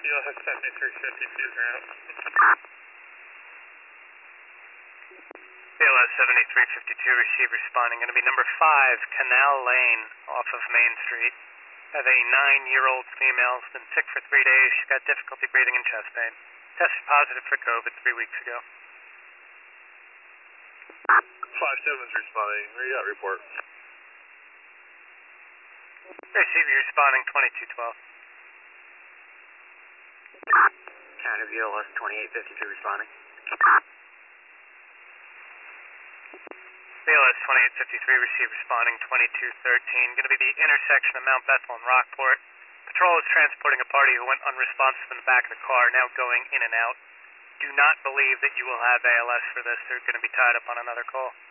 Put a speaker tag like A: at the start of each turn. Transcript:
A: BLS 7352 ground.
B: BLS 7352, receive responding. Going to be number 5, Canal Lane, off of Main Street. Have a 9-year-old female, has been sick for 3 days. She's got difficulty breathing and chest pain. Tested positive for COVID 3 weeks ago.
A: 57's responding. Where you got report?
B: Receive you responding 2212.
C: County BLS 2852 responding.
B: BLS 2853, receive responding 2213. Going to be the intersection of Mount Bethel and Rockport. Patrol is transporting a party who went unresponsive in the back of the car, now going in and out. Do not believe that you will have ALS for this. They're going to be tied up on another call.